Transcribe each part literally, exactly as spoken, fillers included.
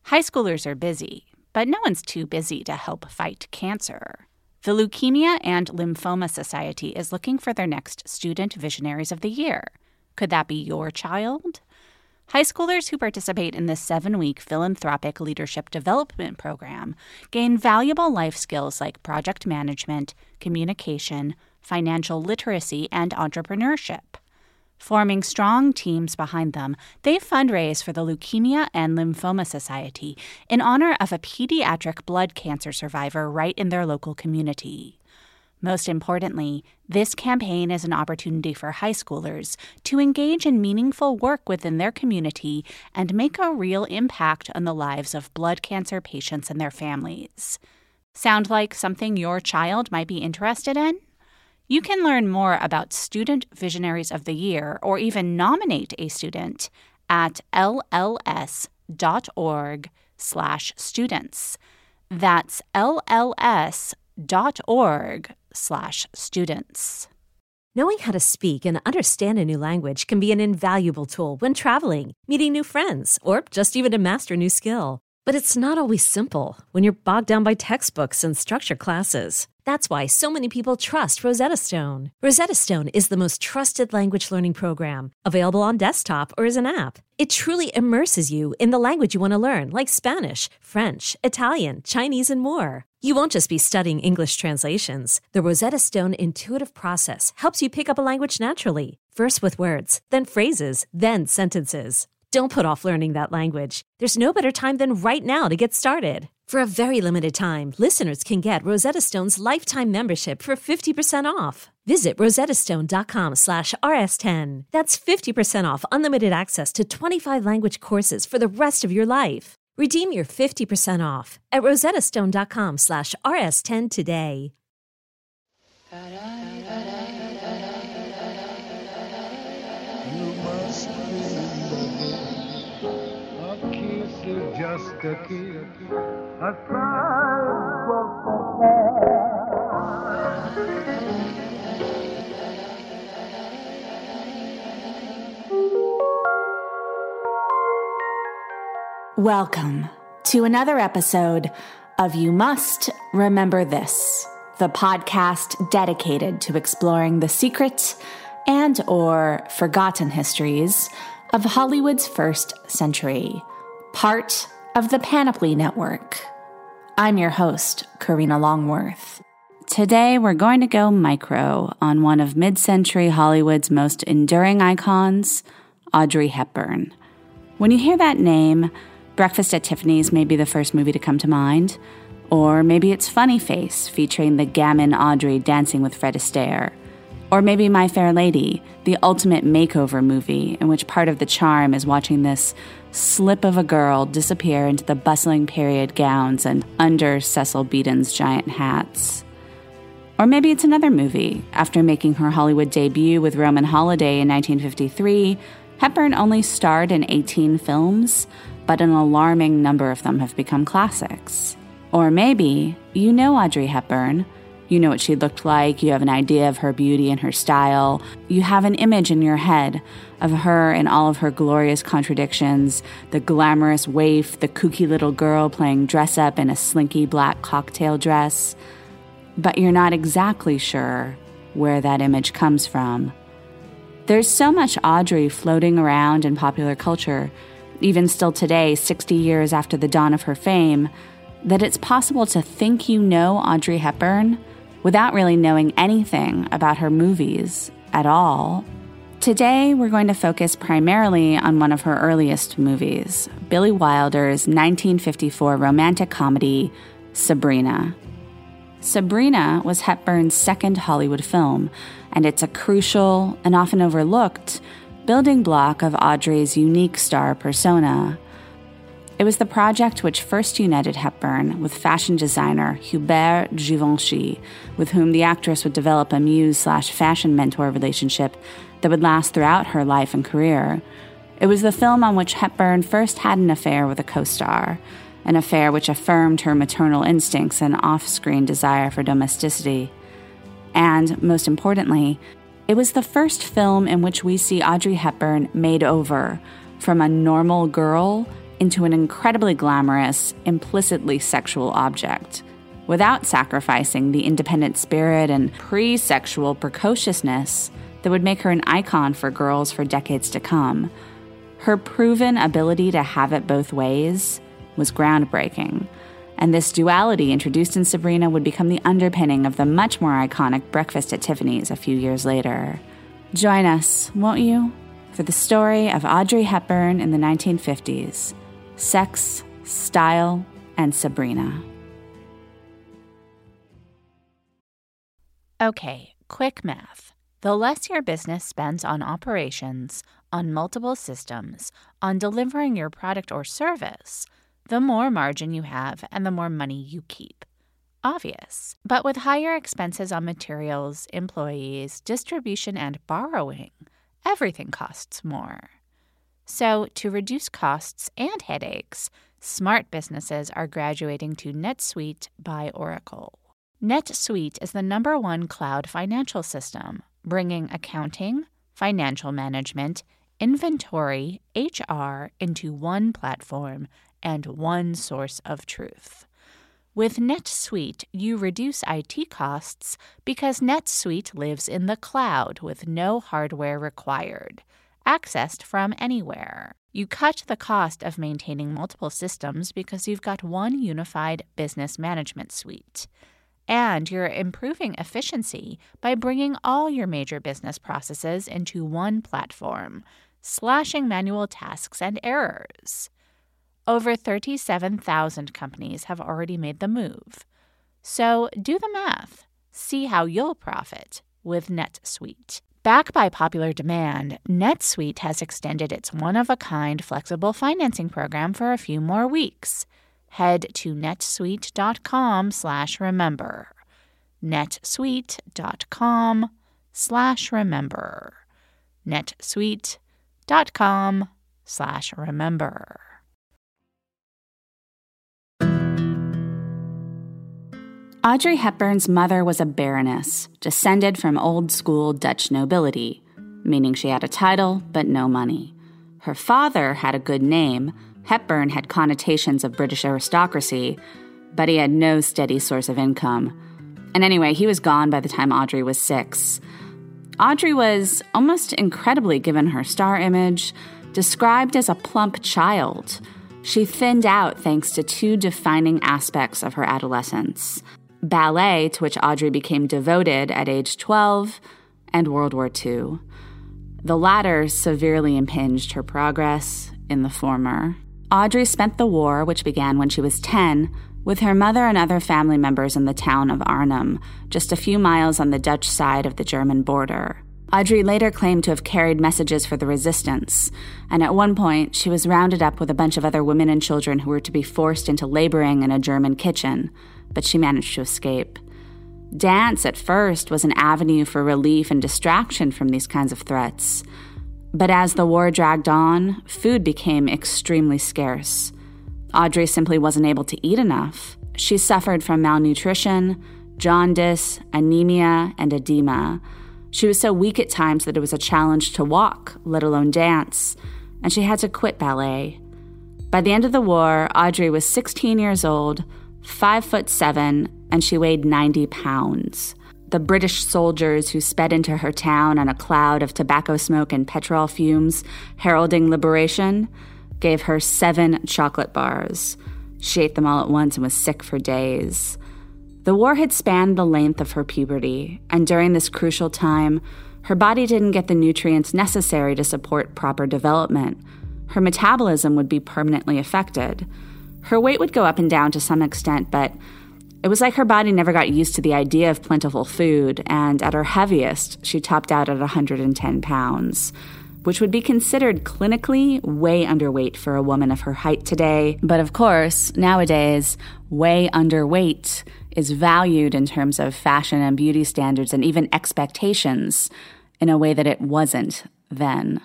High schoolers are busy, but no one's too busy to help fight cancer. The Leukemia and Lymphoma Society is looking for their next Student Visionaries of the Year. Could that be your child? High schoolers who participate in this seven-week philanthropic leadership development program gain valuable life skills like project management, communication, financial literacy, and entrepreneurship. Forming strong teams behind them, they fundraise for the Leukemia and Lymphoma Society in honor of a pediatric blood cancer survivor right in their local community. Most importantly, this campaign is an opportunity for high schoolers to engage in meaningful work within their community and make a real impact on the lives of blood cancer patients and their families. Sound like something your child might be interested in? You can learn more about Student Visionaries of the Year or even nominate a student at lls.org slash students. That's lls.org slash students. Knowing how to speak and understand a new language can be an invaluable tool when traveling, meeting new friends, or just even to master a new skill. But it's not always simple when you're bogged down by textbooks and structure classes. That's why so many people trust Rosetta Stone. Rosetta Stone is the most trusted language learning program, available on desktop or as an app. It truly immerses you in the language you want to learn, like Spanish, French, Italian, Chinese, and more. You won't just be studying English translations. The Rosetta Stone intuitive process helps you pick up a language naturally, first with words, then phrases, then sentences. Don't put off learning that language. There's no better time than right now to get started. For a very limited time, listeners can get Rosetta Stone's lifetime membership for fifty percent off. Visit rosettastone.com slash rs10. That's fifty percent off unlimited access to twenty-five language courses for the rest of your life. Redeem your fifty percent off at rosettastone.com slash rs10 today. Just a kid, a cry for Welcome to another episode of You Must Remember This, the podcast dedicated to exploring the secret and or forgotten histories of Hollywood's first century, part of the Panoply Network. I'm your host, Karina Longworth. Today, we're going to go micro on one of mid-century Hollywood's most enduring icons, Audrey Hepburn. When you hear that name, Breakfast at Tiffany's may be the first movie to come to mind, or maybe it's Funny Face, featuring the gamin Audrey dancing with Fred Astaire. Or maybe My Fair Lady, the ultimate makeover movie in which part of the charm is watching this slip of a girl disappear into the bustling period gowns and under Cecil Beaton's giant hats. Or maybe it's another movie. After making her Hollywood debut with Roman Holiday in nineteen fifty-three, Hepburn only starred in eighteen films, but an alarming number of them have become classics. Or maybe you know Audrey Hepburn. You know what she looked like, you have an idea of her beauty and her style, you have an image in your head of her in all of her glorious contradictions, the glamorous waif, the kooky little girl playing dress-up in a slinky black cocktail dress, but you're not exactly sure where that image comes from. There's so much Audrey floating around in popular culture, even still today, sixty years after the dawn of her fame, that it's possible to think you know Audrey Hepburn without really knowing anything about her movies at all. Today, we're going to focus primarily on one of her earliest movies, Billy Wilder's nineteen fifty-four romantic comedy, Sabrina. Sabrina was Hepburn's second Hollywood film, and it's a crucial and often overlooked building block of Audrey's unique star persona. It was the project which first united Hepburn with fashion designer Hubert Givenchy, with whom the actress would develop a muse-slash-fashion mentor relationship that would last throughout her life and career. It was the film on which Hepburn first had an affair with a co-star, an affair which affirmed her maternal instincts and off-screen desire for domesticity. And, most importantly, it was the first film in which we see Audrey Hepburn made over from a normal girl into an incredibly glamorous, implicitly sexual object, without sacrificing the independent spirit and pre-sexual precociousness that would make her an icon for girls for decades to come. Her proven ability to have it both ways was groundbreaking, and this duality introduced in Sabrina would become the underpinning of the much more iconic Breakfast at Tiffany's a few years later. Join us, won't you, for the story of Audrey Hepburn in the nineteen fifties, Sex, Style, and Sabrina. Okay, quick math. The less your business spends on operations, on multiple systems, on delivering your product or service, the more margin you have and the more money you keep. Obvious. But with higher expenses on materials, employees, distribution, and borrowing, everything costs more. So, to reduce costs and headaches, smart businesses are graduating to NetSuite by Oracle. NetSuite is the number one cloud financial system, bringing accounting, financial management, inventory, H R into one platform and one source of truth. With NetSuite, you reduce I T costs because NetSuite lives in the cloud with no hardware required, accessed from anywhere. You cut the cost of maintaining multiple systems because you've got one unified business management suite. And you're improving efficiency by bringing all your major business processes into one platform, slashing manual tasks and errors. Over thirty-seven thousand companies have already made the move. So do the math. See how you'll profit with NetSuite. Backed by popular demand, NetSuite has extended its one-of-a-kind flexible financing program for a few more weeks. Head to netsuite.com slash remember. netsuite.com slash remember. netsuite.com slash remember. Audrey Hepburn's mother was a baroness, descended from old-school Dutch nobility, meaning she had a title but no money. Her father had a good name. Hepburn had connotations of British aristocracy, but he had no steady source of income. And anyway, he was gone by the time Audrey was six. Audrey was, almost incredibly given her star image, described as a plump child. She thinned out thanks to two defining aspects of her adolescence: ballet, to which Audrey became devoted at age twelve, and World War Two. The latter severely impinged her progress in the former. Audrey spent the war, which began when she was ten, with her mother and other family members in the town of Arnhem, just a few miles on the Dutch side of the German border. Audrey later claimed to have carried messages for the resistance, and at one point she was rounded up with a bunch of other women and children who were to be forced into laboring in a German kitchen, but she managed to escape. Dance, at first, was an avenue for relief and distraction from these kinds of threats. But as the war dragged on, food became extremely scarce. Audrey simply wasn't able to eat enough. She suffered from malnutrition, jaundice, anemia, and edema. She was so weak at times that it was a challenge to walk, let alone dance, and she had to quit ballet. By the end of the war, Audrey was sixteen years old, five foot seven, and she weighed ninety pounds. The British soldiers who sped into her town on a cloud of tobacco smoke and petrol fumes, heralding liberation, gave her seven chocolate bars. She ate them all at once and was sick for days. The war had spanned the length of her puberty, and during this crucial time, her body didn't get the nutrients necessary to support proper development. Her metabolism would be permanently affected. Her weight would go up and down to some extent, but it was like her body never got used to the idea of plentiful food, and at her heaviest, she topped out at one hundred ten pounds, which would be considered clinically way underweight for a woman of her height today. But of course, nowadays, way underweight is valued in terms of fashion and beauty standards and even expectations in a way that it wasn't then.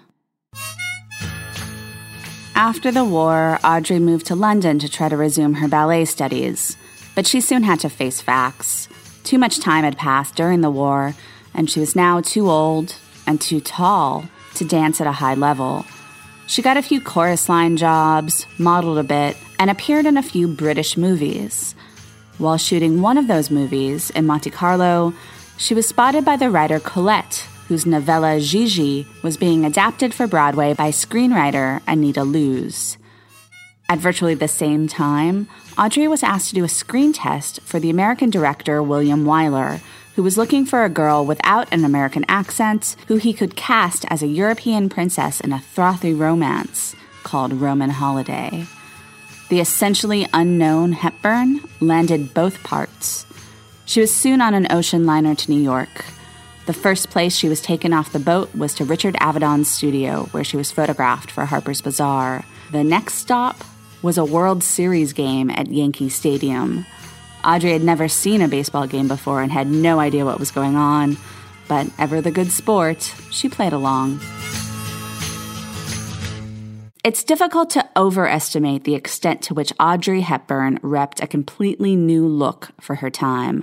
After the war, Audrey moved to London to try to resume her ballet studies. But she soon had to face facts. Too much time had passed during the war, and she was now too old and too tall to dance at a high level. She got a few chorus line jobs, modeled a bit, and appeared in a few British movies. While shooting one of those movies in Monte Carlo, she was spotted by the writer Colette, whose novella Gigi was being adapted for Broadway by screenwriter Anita Loos. At virtually the same time, Audrey was asked to do a screen test for the American director William Wyler, who was looking for a girl without an American accent who he could cast as a European princess in a frothy romance called Roman Holiday. The essentially unknown Hepburn landed both parts. She was soon on an ocean liner to New York. The first place she was taken off the boat was to Richard Avedon's studio, where she was photographed for Harper's Bazaar. The next stop was a World Series game at Yankee Stadium. Audrey had never seen a baseball game before and had no idea what was going on, but ever the good sport, she played along. It's difficult to overestimate the extent to which Audrey Hepburn repped a completely new look for her time.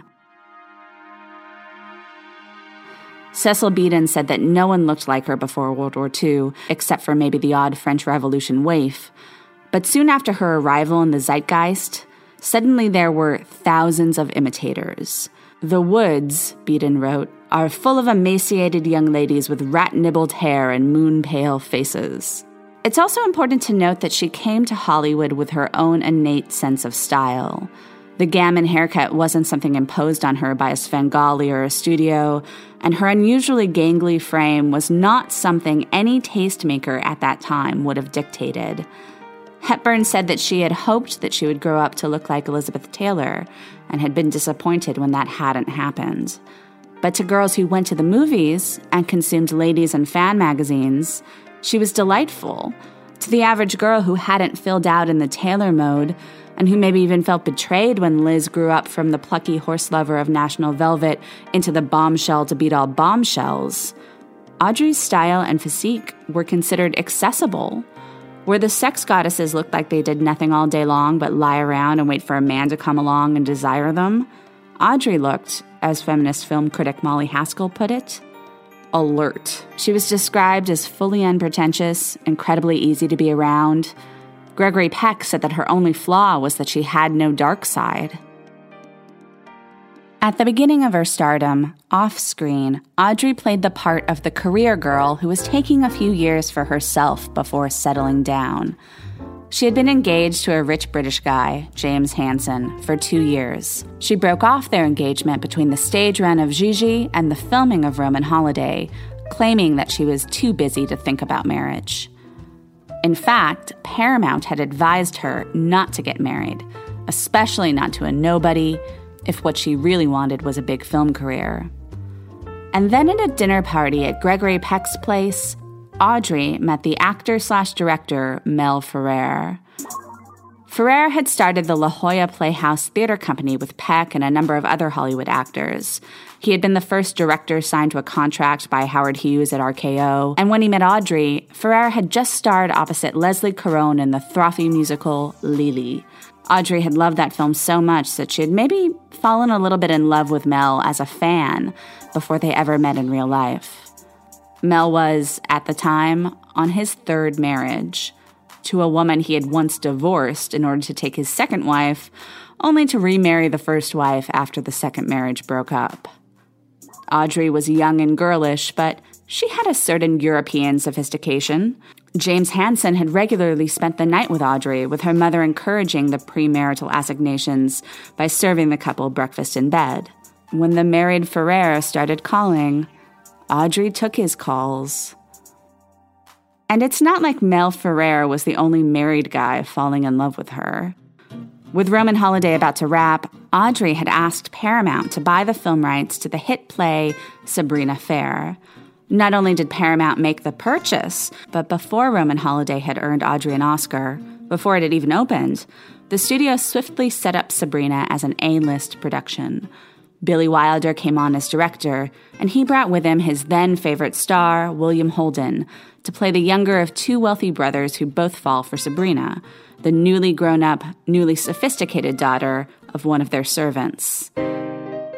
Cecil Beaton said that no one looked like her before World War Two, except for maybe the odd French Revolution waif. But soon after her arrival in the zeitgeist, suddenly there were thousands of imitators. The woods, Beaton wrote, are full of emaciated young ladies with rat-nibbled hair and moon-pale faces. It's also important to note that she came to Hollywood with her own innate sense of style. The gammon haircut wasn't something imposed on her by a Svengali or a studio, and her unusually gangly frame was not something any tastemaker at that time would have dictated. Hepburn said that she had hoped that she would grow up to look like Elizabeth Taylor, and had been disappointed when that hadn't happened. But to girls who went to the movies and consumed ladies and fan magazines, she was delightful. To the average girl who hadn't filled out in the Taylor mode, and who maybe even felt betrayed when Liz grew up from the plucky horse lover of National Velvet into the bombshell to beat all bombshells, Audrey's style and physique were considered accessible. Where the sex goddesses looked like they did nothing all day long but lie around and wait for a man to come along and desire them, Audrey looked, as feminist film critic Molly Haskell put it, alert. She was described as fully unpretentious, incredibly easy to be around. Gregory Peck said that her only flaw was that she had no dark side. At the beginning of her stardom, off-screen, Audrey played the part of the career girl who was taking a few years for herself before settling down. She had been engaged to a rich British guy, James Hansen, for two years. She broke off their engagement between the stage run of Gigi and the filming of Roman Holiday, claiming that she was too busy to think about marriage. In fact, Paramount had advised her not to get married, especially not to a nobody, if what she really wanted was a big film career. And then at a dinner party at Gregory Peck's place, Audrey met the actor-slash-director Mel Ferrer. Ferrer had started the La Jolla Playhouse Theater Company with Peck and a number of other Hollywood actors. He had been the first director signed to a contract by Howard Hughes at R K O, and when he met Audrey, Ferrer had just starred opposite Leslie Caron in the frothy musical Lili. Audrey had loved that film so much that she had maybe fallen a little bit in love with Mel as a fan before they ever met in real life. Mel was, at the time, on his third marriage, to a woman he had once divorced in order to take his second wife, only to remarry the first wife after the second marriage broke up. Audrey was young and girlish, but she had a certain European sophistication. James Hansen had regularly spent the night with Audrey, with her mother encouraging the premarital assignations by serving the couple breakfast in bed. When the married Ferrer started calling, Audrey took his calls. And it's not like Mel Ferrer was the only married guy falling in love with her. With Roman Holiday about to wrap, Audrey had asked Paramount to buy the film rights to the hit play Sabrina Fair. Not only did Paramount make the purchase, but before Roman Holiday had earned Audrey an Oscar, before it had even opened, the studio swiftly set up Sabrina as an A-list production. Billy Wilder came on as director, and he brought with him his then-favorite star, William Holden, to play the younger of two wealthy brothers who both fall for Sabrina, the newly grown-up, newly sophisticated daughter of one of their servants.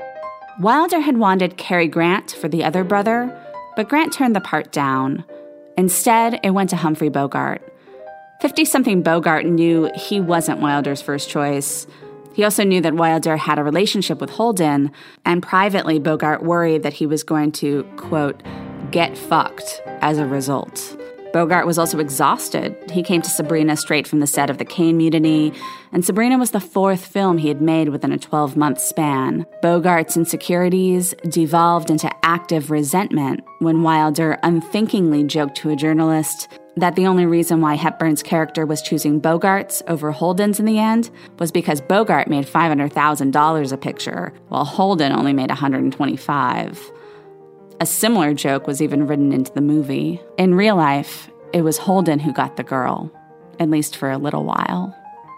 Wilder had wanted Cary Grant for the other brother, but Grant turned the part down. Instead, it went to Humphrey Bogart. fifty-something Bogart knew he wasn't Wilder's first choice. He also knew that Wilder had a relationship with Holden, and privately, Bogart worried that he was going to, quote, get fucked as a result. Bogart was also exhausted. He came to Sabrina straight from the set of The Caine Mutiny, and Sabrina was the fourth film he had made within a twelve-month span. Bogart's insecurities devolved into active resentment when Wilder unthinkingly joked to a journalist that the only reason why Hepburn's character was choosing Bogart's over Holden's in the end was because Bogart made five hundred thousand dollars a picture, while Holden only made one hundred twenty-five thousand dollars. A similar joke was even written into the movie. In real life, it was Holden who got the girl, at least for a little while.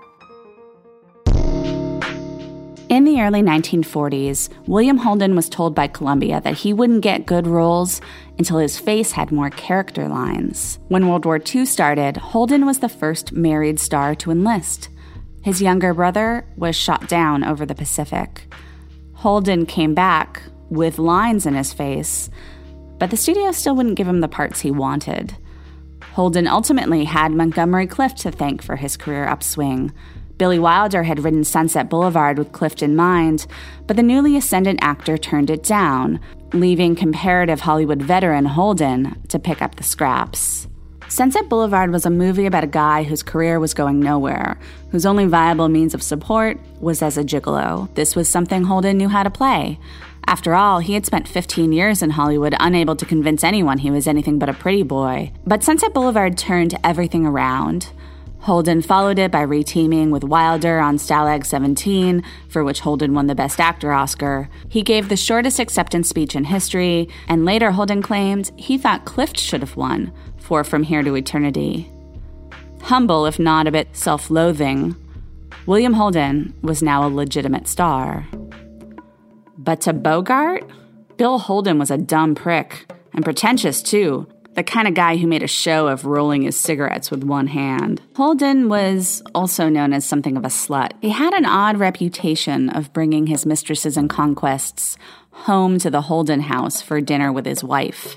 In the early nineteen forties, William Holden was told by Columbia that he wouldn't get good roles until his face had more character lines. When World War Two started, Holden was the first married star to enlist. His younger brother was shot down over the Pacific. Holden came back with lines in his face, but the studio still wouldn't give him the parts he wanted. Holden ultimately had Montgomery Clift to thank for his career upswing. Billy Wilder had written Sunset Boulevard with Clift in mind, but the newly ascendant actor turned it down, leaving comparative Hollywood veteran Holden to pick up the scraps. Sunset Boulevard was a movie about a guy whose career was going nowhere, whose only viable means of support was as a gigolo. This was something Holden knew how to play. After all, he had spent fifteen years in Hollywood unable to convince anyone he was anything but a pretty boy. But Sunset Boulevard turned everything around. Holden followed it by reteaming with Wilder on Stalag seventeen, for which Holden won the Best Actor Oscar. He gave the shortest acceptance speech in history, and later Holden claimed he thought Clift should have won for From Here to Eternity. Humble, if not a bit self-loathing, William Holden was now a legitimate star. But to Bogart, Bill Holden was a dumb prick, and pretentious too, the kind of guy who made a show of rolling his cigarettes with one hand. Holden was also known as something of a slut. He had an odd reputation of bringing his mistresses and conquests home to the Holden house for dinner with his wife.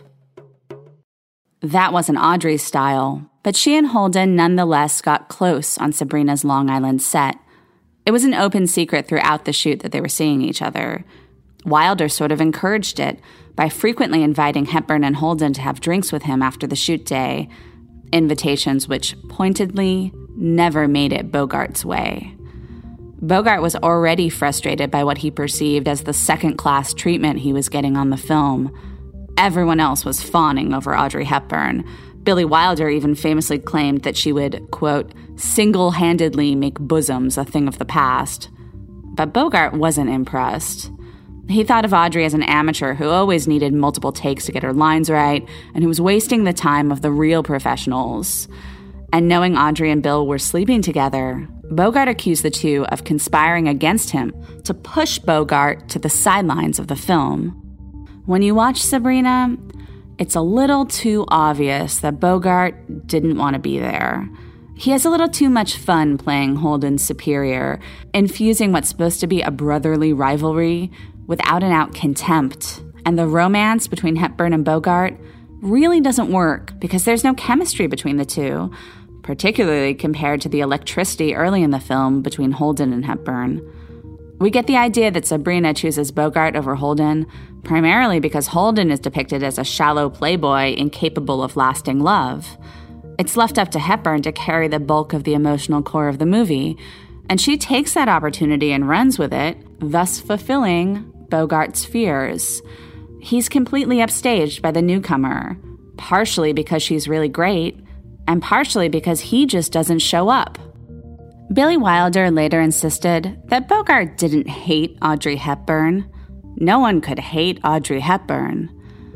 That wasn't Audrey's style, but she and Holden nonetheless got close on Sabrina's Long Island set. It was an open secret throughout the shoot that they were seeing each other. Wilder sort of encouraged it by frequently inviting Hepburn and Holden to have drinks with him after the shoot day, invitations which pointedly never made it Bogart's way. Bogart was already frustrated by what he perceived as the second-class treatment he was getting on the film. Everyone else was fawning over Audrey Hepburn. Billy Wilder even famously claimed that she would, quote, single-handedly make bosoms a thing of the past. But Bogart wasn't impressed. He thought of Audrey as an amateur who always needed multiple takes to get her lines right, and who was wasting the time of the real professionals. And knowing Audrey and Bill were sleeping together, Bogart accused the two of conspiring against him to push Bogart to the sidelines of the film. When you watch Sabrina, it's a little too obvious that Bogart didn't want to be there. He has a little too much fun playing Holden's superior, infusing what's supposed to be a brotherly rivalry with out-and-out contempt. And the romance between Hepburn and Bogart really doesn't work because there's no chemistry between the two, particularly compared to the electricity early in the film between Holden and Hepburn. We get the idea that Sabrina chooses Bogart over Holden primarily because Holden is depicted as a shallow playboy incapable of lasting love. It's left up to Hepburn to carry the bulk of the emotional core of the movie, and she takes that opportunity and runs with it, thus fulfilling Bogart's fears. He's completely upstaged by the newcomer, partially because she's really great, and partially because he just doesn't show up. Billy Wilder later insisted that Bogart didn't hate Audrey Hepburn. No one could hate Audrey Hepburn.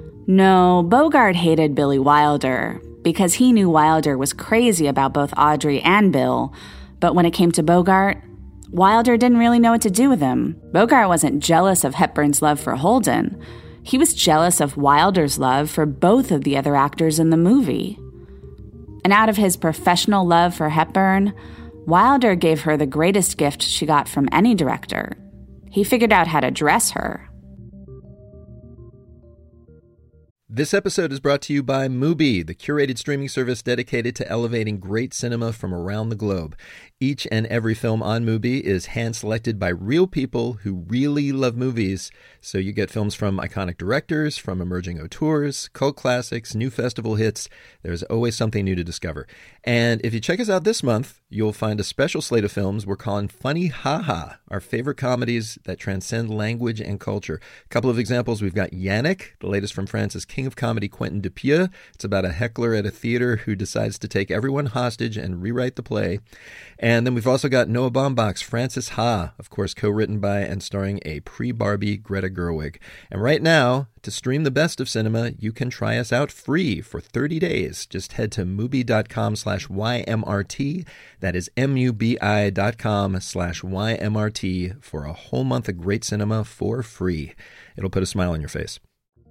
No, Bogart hated Billy Wilder because he knew Wilder was crazy about both Audrey and Bill, but when it came to Bogart, Wilder didn't really know what to do with him. Bogart wasn't jealous of Hepburn's love for Holden. He was jealous of Wilder's love for both of the other actors in the movie. And out of his professional love for Hepburn, Wilder gave her the greatest gift she got from any director. He figured out how to dress her. This episode is brought to you by Mubi, the curated streaming service dedicated to elevating great cinema from around the globe. Each and every film on Mubi is hand-selected by real people who really love movies. So you get films from iconic directors, from emerging auteurs, cult classics, new festival hits. There's always something new to discover. And if you check us out this month, you'll find a special slate of films we're calling Funny Ha Ha, our favorite comedies that transcend language and culture. A couple of examples, we've got Yannick, the latest from France's king of comedy, Quentin Dupieux. It's about a heckler at a theater who decides to take everyone hostage and rewrite the play. And then we've also got Noah Baumbach's Frances Ha, of course, co-written by and starring a pre-Barbie Greta Gerwig. And right now, to stream the best of cinema, you can try us out free for thirty days. Just head to Mubi.com slash YMRT. That is M-U-B-I dot com slash Y-M-R-T for a whole month of great cinema for free. It'll put a smile on your face.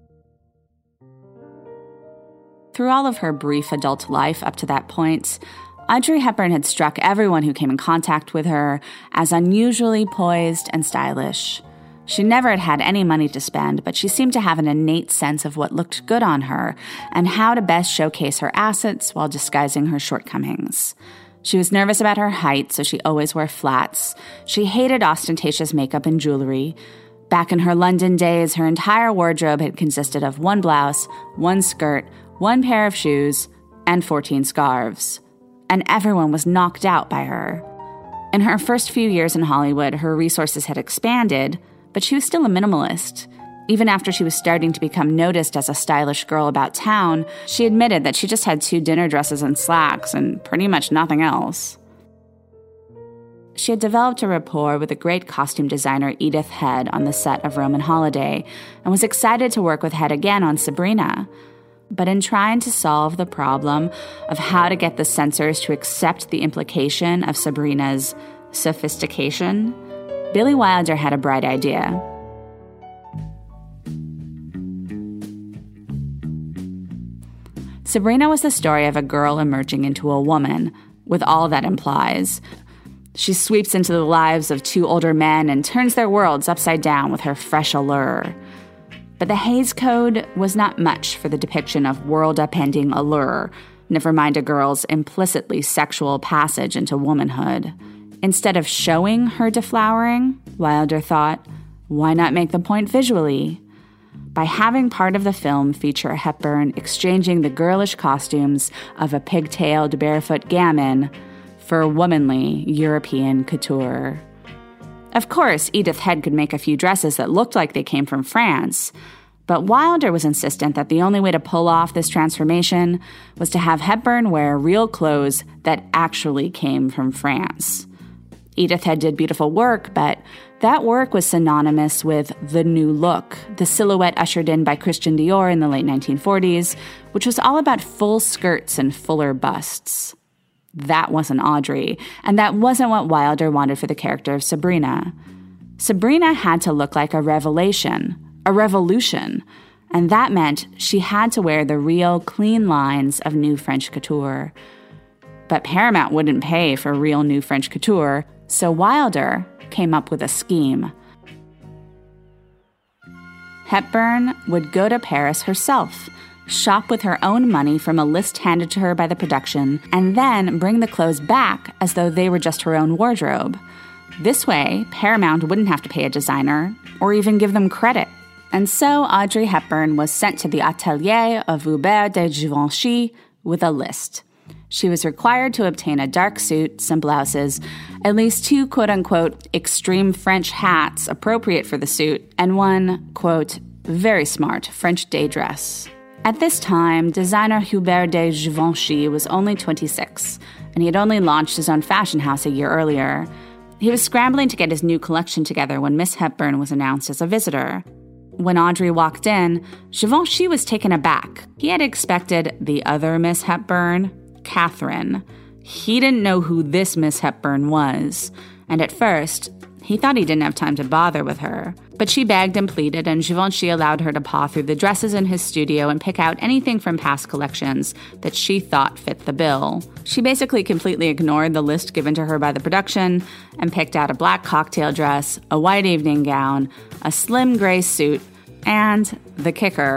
Through all of her brief adult life up to that point, Audrey Hepburn had struck everyone who came in contact with her as unusually poised and stylish. She never had had any money to spend, but she seemed to have an innate sense of what looked good on her and how to best showcase her assets while disguising her shortcomings. She was nervous about her height, so she always wore flats. She hated ostentatious makeup and jewelry. Back in her London days, her entire wardrobe had consisted of one blouse, one skirt, one pair of shoes, and fourteen scarves. And everyone was knocked out by her. In her first few years in Hollywood, her resources had expanded, but she was still a minimalist. Even after she was starting to become noticed as a stylish girl about town, she admitted that she just had two dinner dresses and slacks and pretty much nothing else. She had developed a rapport with the great costume designer Edith Head on the set of Roman Holiday and was excited to work with Head again on Sabrina. But in trying to solve the problem of how to get the censors to accept the implication of Sabrina's sophistication, Billy Wilder had a bright idea. Sabrina was the story of a girl emerging into a woman, with all that implies. She sweeps into the lives of two older men and turns their worlds upside down with her fresh allure. But the Hays Code was not much for the depiction of world-upending allure, never mind a girl's implicitly sexual passage into womanhood. Instead of showing her deflowering, Wilder thought, why not make the point visually? By having part of the film feature Hepburn exchanging the girlish costumes of a pigtailed barefoot gamin for womanly European couture. Of course, Edith Head could make a few dresses that looked like they came from France, but Wilder was insistent that the only way to pull off this transformation was to have Hepburn wear real clothes that actually came from France. Edith Head did beautiful work, but that work was synonymous with the new look, the silhouette ushered in by Christian Dior in the late nineteen forties, which was all about full skirts and fuller busts. That wasn't Audrey, and that wasn't what Wilder wanted for the character of Sabrina. Sabrina had to look like a revelation, a revolution, and that meant she had to wear the real, clean lines of new French couture. But Paramount wouldn't pay for real new French couture, so Wilder came up with a scheme. Hepburn would go to Paris herself, shop with her own money from a list handed to her by the production, and then bring the clothes back as though they were just her own wardrobe. This way, Paramount wouldn't have to pay a designer or even give them credit. And so Audrey Hepburn was sent to the atelier of Hubert de Givenchy with a list. She was required to obtain a dark suit, some blouses, at least two quote-unquote extreme French hats appropriate for the suit, and one, quote, very smart French day dress. At this time, designer Hubert de Givenchy was only twenty-six, and he had only launched his own fashion house a year earlier. He was scrambling to get his new collection together when Miss Hepburn was announced as a visitor. When Audrey walked in, Givenchy was taken aback. He had expected the other Miss Hepburn, Catherine. He didn't know who this Miss Hepburn was, and at first, he thought he didn't have time to bother with her. But she begged and pleaded, and Givenchy allowed her to paw through the dresses in his studio and pick out anything from past collections that she thought fit the bill. She basically completely ignored the list given to her by the production and picked out a black cocktail dress, a white evening gown, a slim gray suit, and, the kicker,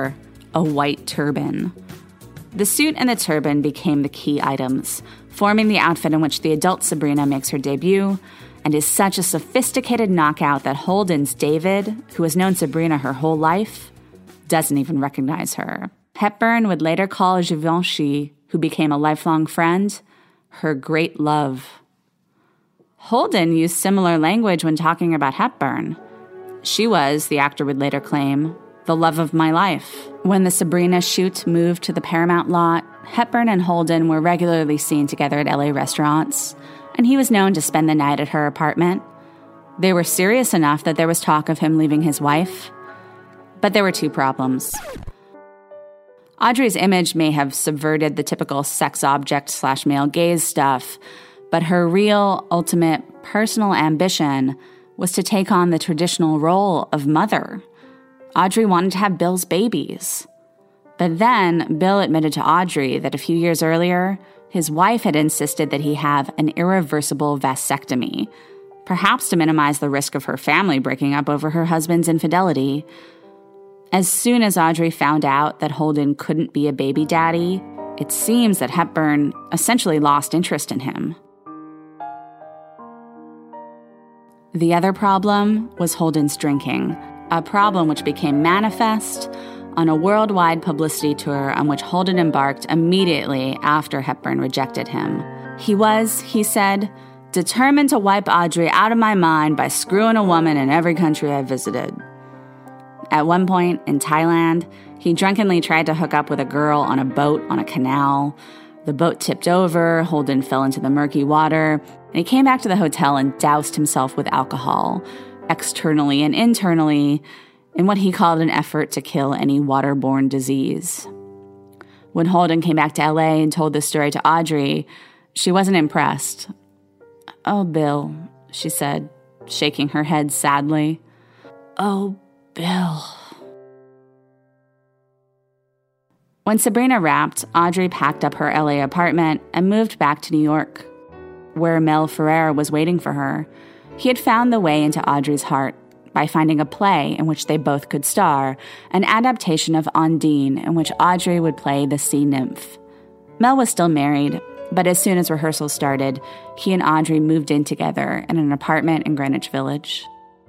a white turban. The suit and the turban became the key items, forming the outfit in which the adult Sabrina makes her debut, and is such a sophisticated knockout that Holden's David, who has known Sabrina her whole life, doesn't even recognize her. Hepburn would later call Givenchy, who became a lifelong friend, her great love. Holden used similar language when talking about Hepburn. She was, the actor would later claim, the love of my life. When the Sabrina shoot moved to the Paramount lot, Hepburn and Holden were regularly seen together at L A restaurants, and he was known to spend the night at her apartment. They were serious enough that there was talk of him leaving his wife. But there were two problems. Audrey's image may have subverted the typical sex object slash male gaze stuff, but her real, ultimate, personal ambition was to take on the traditional role of mother. Audrey wanted to have Bill's babies. But then, Bill admitted to Audrey that a few years earlier, his wife had insisted that he have an irreversible vasectomy, perhaps to minimize the risk of her family breaking up over her husband's infidelity. As soon as Audrey found out that Holden couldn't be a baby daddy, it seems that Hepburn essentially lost interest in him. The other problem was Holden's drinking, a problem which became manifest on a worldwide publicity tour on which Holden embarked immediately after Hepburn rejected him. He was, he said, determined to wipe Audrey out of my mind by screwing a woman in every country I visited. At one point, in Thailand, he drunkenly tried to hook up with a girl on a boat on a canal. The boat tipped over, Holden fell into the murky water, and he came back to the hotel and doused himself with alcohol, externally and internally, in what he called an effort to kill any waterborne disease. When Holden came back to L A and told this story to Audrey, she wasn't impressed. "Oh, Bill," she said, shaking her head sadly. "Oh, Bill." When Sabrina wrapped, Audrey packed up her L A apartment and moved back to New York, where Mel Ferrer was waiting for her. He had found the way into Audrey's heart by finding a play in which they both could star, an adaptation of Ondine in which Audrey would play the sea nymph. Mel was still married, but as soon as rehearsals started, he and Audrey moved in together in an apartment in Greenwich Village.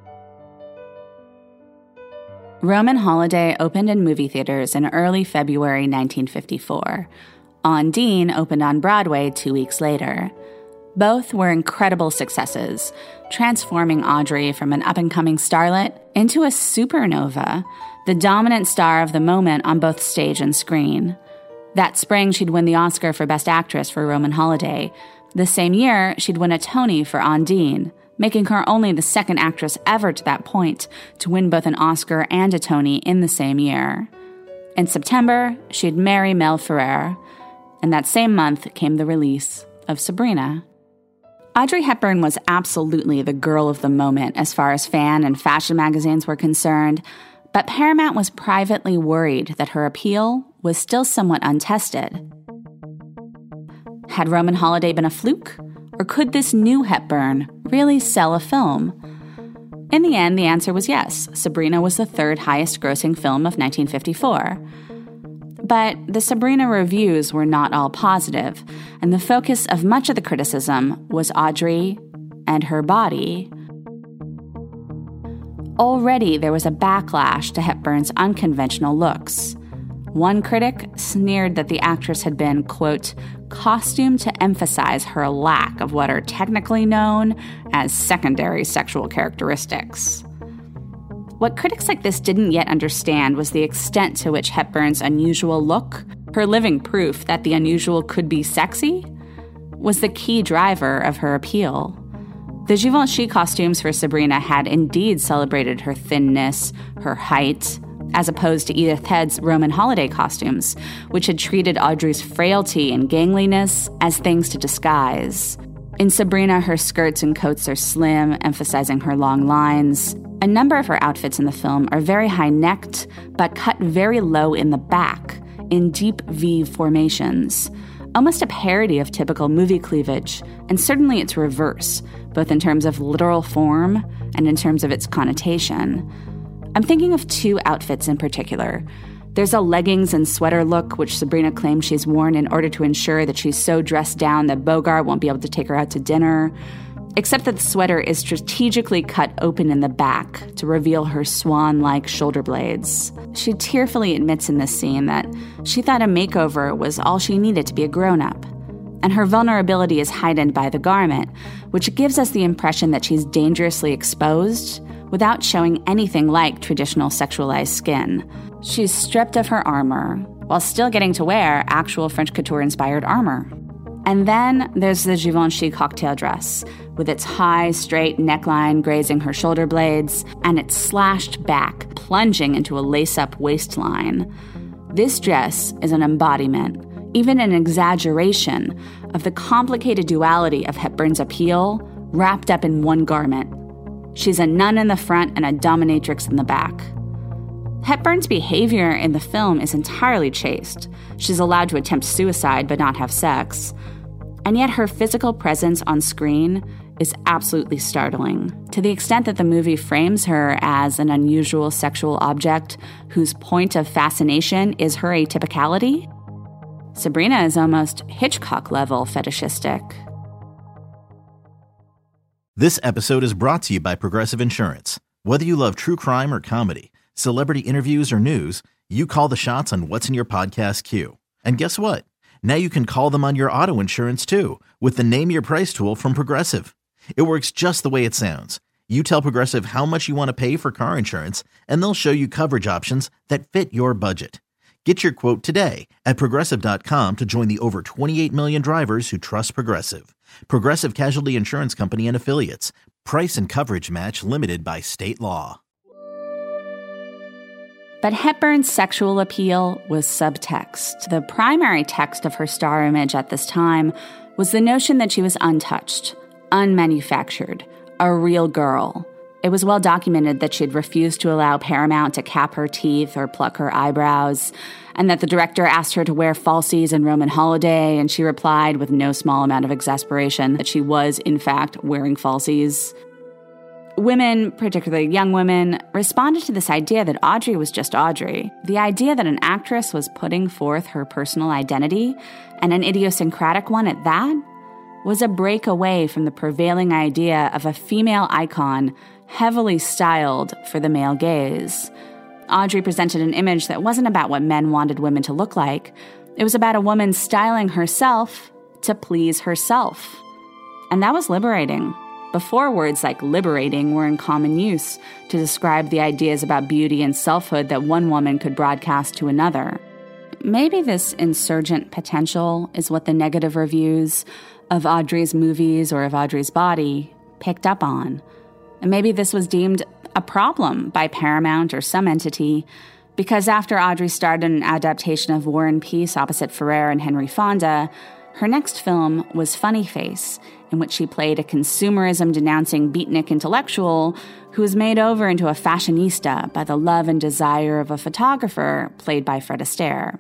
Roman Holiday opened in movie theaters in early February nineteen fifty-four. Ondine opened on Broadway two weeks later. Both were incredible successes, transforming Audrey from an up-and-coming starlet into a supernova, the dominant star of the moment on both stage and screen. That spring, she'd win the Oscar for Best Actress for Roman Holiday. The same year, she'd win a Tony for Ondine, making her only the second actress ever to that point to win both an Oscar and a Tony in the same year. In September, she'd marry Mel Ferrer, and that same month came the release of Sabrina. Audrey Hepburn was absolutely the girl of the moment as far as fan and fashion magazines were concerned, but Paramount was privately worried that her appeal was still somewhat untested. Had Roman Holiday been a fluke, or could this new Hepburn really sell a film? In the end, the answer was yes. Sabrina was the third highest-grossing film of nineteen fifty-four. But the Sabrina reviews were not all positive, and the focus of much of the criticism was Audrey and her body. Already there was a backlash to Hepburn's unconventional looks. One critic sneered that the actress had been, quote, costumed to emphasize her lack of what are technically known as secondary sexual characteristics. What critics like this didn't yet understand was the extent to which Hepburn's unusual look, her living proof that the unusual could be sexy, was the key driver of her appeal. The Givenchy costumes for Sabrina had indeed celebrated her thinness, her height, as opposed to Edith Head's Roman Holiday costumes, which had treated Audrey's frailty and gangliness as things to disguise. In Sabrina, her skirts and coats are slim, emphasizing her long lines. A number of her outfits in the film are very high-necked, but cut very low in the back, in deep V formations, almost a parody of typical movie cleavage, and certainly its reverse, both in terms of literal form and in terms of its connotation. I'm thinking of two outfits in particular. There's a leggings and sweater look, which Sabrina claims she's worn in order to ensure that she's so dressed down that Bogart won't be able to take her out to dinner. Except that the sweater is strategically cut open in the back to reveal her swan-like shoulder blades. She tearfully admits in this scene that she thought a makeover was all she needed to be a grown-up. And her vulnerability is heightened by the garment, which gives us the impression that she's dangerously exposed without showing anything like traditional sexualized skin. She's stripped of her armor while still getting to wear actual French couture-inspired armor. And then there's the Givenchy cocktail dress, with its high, straight neckline grazing her shoulder blades, and its slashed back plunging into a lace-up waistline. This dress is an embodiment, even an exaggeration, of the complicated duality of Hepburn's appeal wrapped up in one garment. She's a nun in the front and a dominatrix in the back. Hepburn's behavior in the film is entirely chaste. She's allowed to attempt suicide but not have sex. And yet her physical presence on screen is absolutely startling, to the extent that the movie frames her as an unusual sexual object whose point of fascination is her atypicality. Sabrina is almost Hitchcock-level fetishistic. This episode is brought to you by Progressive Insurance. Whether you love true crime or comedy, celebrity interviews or news, you call the shots on what's in your podcast queue. And guess what? Now you can call them on your auto insurance too, with the Name Your Price tool from Progressive. It works just the way it sounds. You tell Progressive how much you want to pay for car insurance, and they'll show you coverage options that fit your budget. Get your quote today at Progressive dot com to join the over twenty-eight million drivers who trust Progressive. Progressive Casualty Insurance Company and Affiliates. Price and coverage match limited by state law. But Hepburn's sexual appeal was subtext. The primary text of her star image at this time was the notion that she was untouched, unmanufactured, a real girl. It was well documented that she'd refused to allow Paramount to cap her teeth or pluck her eyebrows, and that the director asked her to wear falsies in Roman Holiday, and she replied with no small amount of exasperation that she was, in fact, wearing falsies. Women, particularly young women, responded to this idea that Audrey was just Audrey. The idea that an actress was putting forth her personal identity, and an idiosyncratic one at that, was a break away from the prevailing idea of a female icon heavily styled for the male gaze. Audrey presented an image that wasn't about what men wanted women to look like. It was about a woman styling herself to please herself. And that was liberating. Before words like liberating were in common use to describe the ideas about beauty and selfhood that one woman could broadcast to another. Maybe this insurgent potential is what the negative reviews of Audrey's movies or of Audrey's body picked up on. And maybe this was deemed a problem by Paramount or some entity, because after Audrey starred in an adaptation of War and Peace opposite Ferrer and Henry Fonda, her next film was Funny Face, in which she played a consumerism-denouncing beatnik intellectual who was made over into a fashionista by the love and desire of a photographer played by Fred Astaire.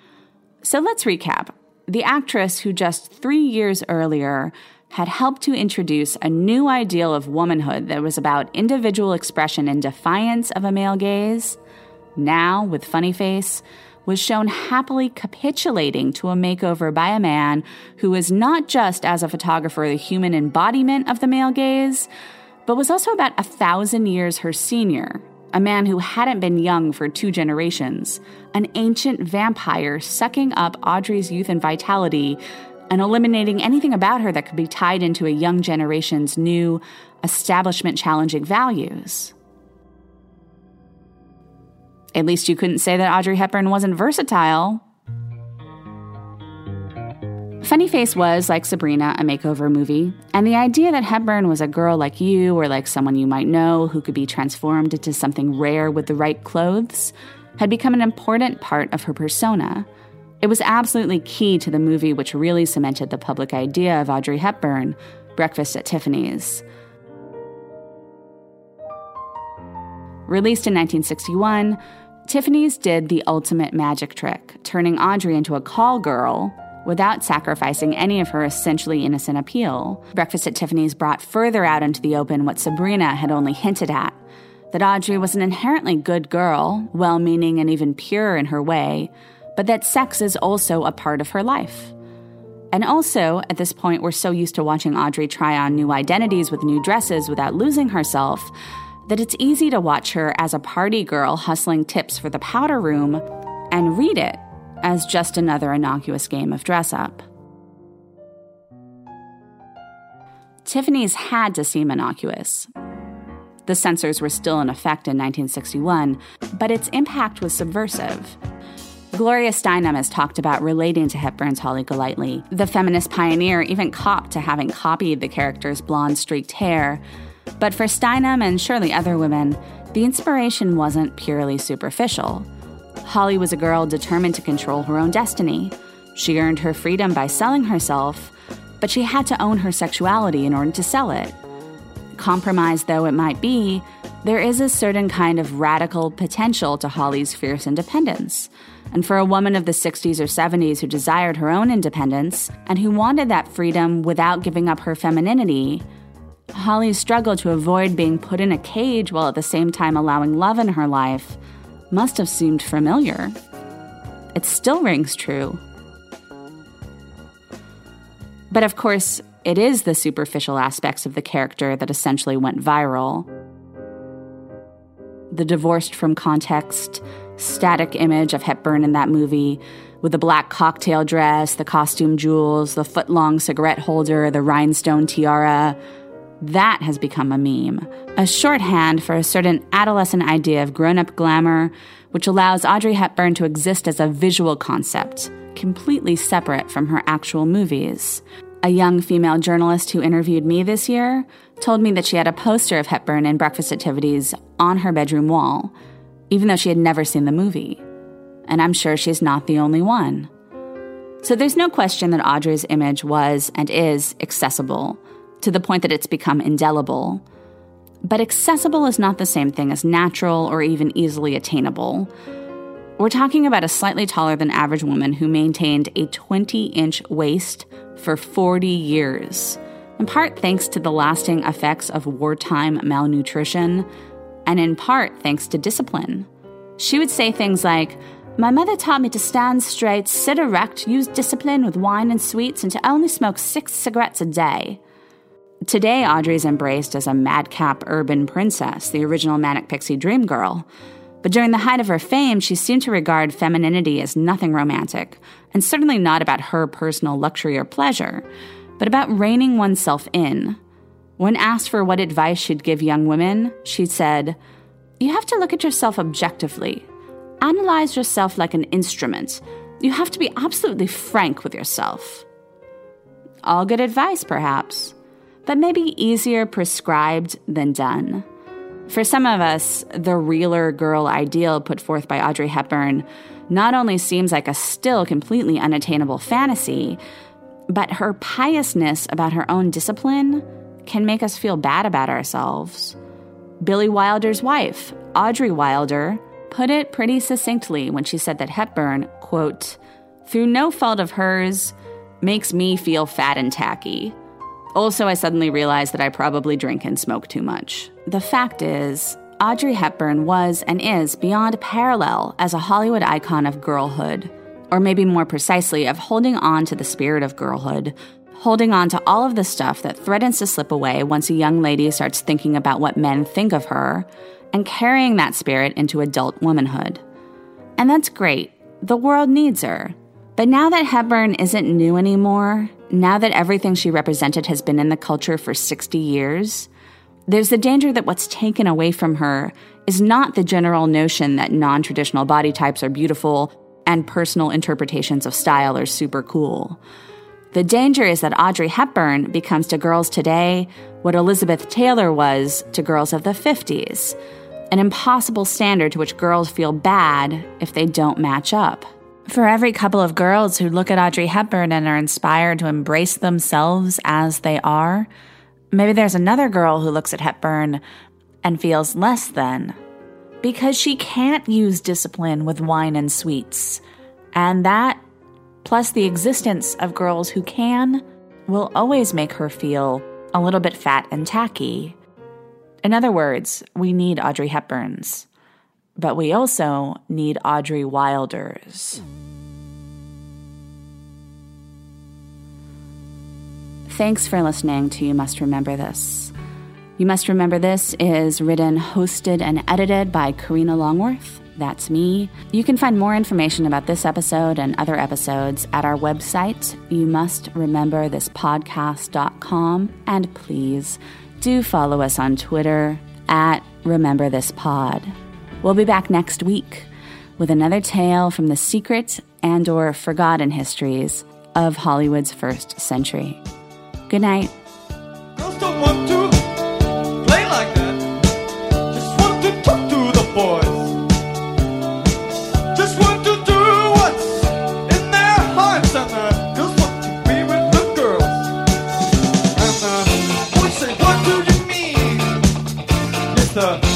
So let's recap. The actress who just three years earlier had helped to introduce a new ideal of womanhood that was about individual expression in defiance of a male gaze, now, with Funny Face, was shown happily capitulating to a makeover by a man who was not just, as a photographer, the human embodiment of the male gaze, but was also about a thousand years her senior, a man who hadn't been young for two generations, an ancient vampire sucking up Audrey's youth and vitality and eliminating anything about her that could be tied into a young generation's new, establishment-challenging values. At least you couldn't say that Audrey Hepburn wasn't versatile. Funny Face was, like Sabrina, a makeover movie, and the idea that Hepburn was a girl like you or like someone you might know who could be transformed into something rare with the right clothes had become an important part of her persona. It was absolutely key to the movie which really cemented the public idea of Audrey Hepburn, Breakfast at Tiffany's. Released in nineteen sixty-one, Tiffany's did the ultimate magic trick, turning Audrey into a call girl without sacrificing any of her essentially innocent appeal. Breakfast at Tiffany's brought further out into the open what Sabrina had only hinted at, that Audrey was an inherently good girl, well-meaning and even pure in her way, but that sex is also a part of her life. And also, at this point, we're so used to watching Audrey try on new identities with new dresses without losing herself that it's easy to watch her as a party girl hustling tips for the powder room and read it as just another innocuous game of dress-up. Tiffany's had to seem innocuous. The censors were still in effect in nineteen sixty-one, but its impact was subversive. Gloria Steinem has talked about relating to Hepburn's Holly Golightly. The feminist pioneer even copped to having copied the character's blonde streaked hair. But for Steinem and surely other women, the inspiration wasn't purely superficial. Holly was a girl determined to control her own destiny. She earned her freedom by selling herself, but she had to own her sexuality in order to sell it. Compromised though it might be, there is a certain kind of radical potential to Holly's fierce independence. And for a woman of the sixties or seventies who desired her own independence and who wanted that freedom without giving up her femininity, Holly's struggle to avoid being put in a cage while at the same time allowing love in her life must have seemed familiar. It still rings true. But of course, it is the superficial aspects of the character that essentially went viral. The divorced from context, static image of Hepburn in that movie, with the black cocktail dress, the costume jewels, the foot-long cigarette holder, the rhinestone tiara, that has become a meme, a shorthand for a certain adolescent idea of grown-up glamour, which allows Audrey Hepburn to exist as a visual concept, completely separate from her actual movies. A young female journalist who interviewed me this year told me that she had a poster of Hepburn in Breakfast at Tiffany's on her bedroom wall, even though she had never seen the movie. And I'm sure she's not the only one. So there's no question that Audrey's image was and is accessible, to the point that it's become indelible. But accessible is not the same thing as natural or even easily attainable. We're talking about a slightly taller than average woman who maintained a twenty-inch waist for forty years, in part thanks to the lasting effects of wartime malnutrition, and in part thanks to discipline. She would say things like, "My mother taught me to stand straight, sit erect, use discipline with wine and sweets, and to only smoke six cigarettes a day." Today, Audrey's embraced as a madcap urban princess, the original Manic Pixie Dream Girl. But during the height of her fame, she seemed to regard femininity as nothing romantic, and certainly not about her personal luxury or pleasure, but about reining oneself in. When asked for what advice she'd give young women, she said, "You have to look at yourself objectively. Analyze yourself like an instrument. You have to be absolutely frank with yourself." All good advice, perhaps, but maybe easier prescribed than done. For some of us, the realer girl ideal put forth by Audrey Hepburn not only seems like a still completely unattainable fantasy, but her piousness about her own discipline can make us feel bad about ourselves. Billy Wilder's wife, Audrey Wilder, put it pretty succinctly when she said that Hepburn, quote, "through no fault of hers, makes me feel fat and tacky. Also, I suddenly realized that I probably drink and smoke too much." The fact is, Audrey Hepburn was and is beyond parallel as a Hollywood icon of girlhood, or maybe more precisely, of holding on to the spirit of girlhood, holding on to all of the stuff that threatens to slip away once a young lady starts thinking about what men think of her, and carrying that spirit into adult womanhood. And that's great. The world needs her. But now that Hepburn isn't new anymore, now that everything she represented has been in the culture for sixty years, there's the danger that what's taken away from her is not the general notion that non-traditional body types are beautiful and personal interpretations of style are super cool. The danger is that Audrey Hepburn becomes to girls today what Elizabeth Taylor was to girls of the fifties, an impossible standard to which girls feel bad if they don't match up. For every couple of girls who look at Audrey Hepburn and are inspired to embrace themselves as they are, maybe there's another girl who looks at Hepburn and feels less than, because she can't use discipline with wine and sweets. And that, plus the existence of girls who can, will always make her feel a little bit fat and tacky. In other words, we need Audrey Hepburns, but we also need Audrey Wilders. Thanks for listening to You Must Remember This. You Must Remember This is written, hosted, and edited by Karina Longworth. That's me. You can find more information about this episode and other episodes at our website, you must remember this podcast dot com. And please do follow us on Twitter at Remember This Pod. We'll be back next week with another tale from the secret and or forgotten histories of Hollywood's first century. Good night. Girls don't want to play like that. Just want to talk to the boys. Just want to do what's in their hearts. And uh, girls want to be with the girls. And uh, boys say, what do you mean? It's the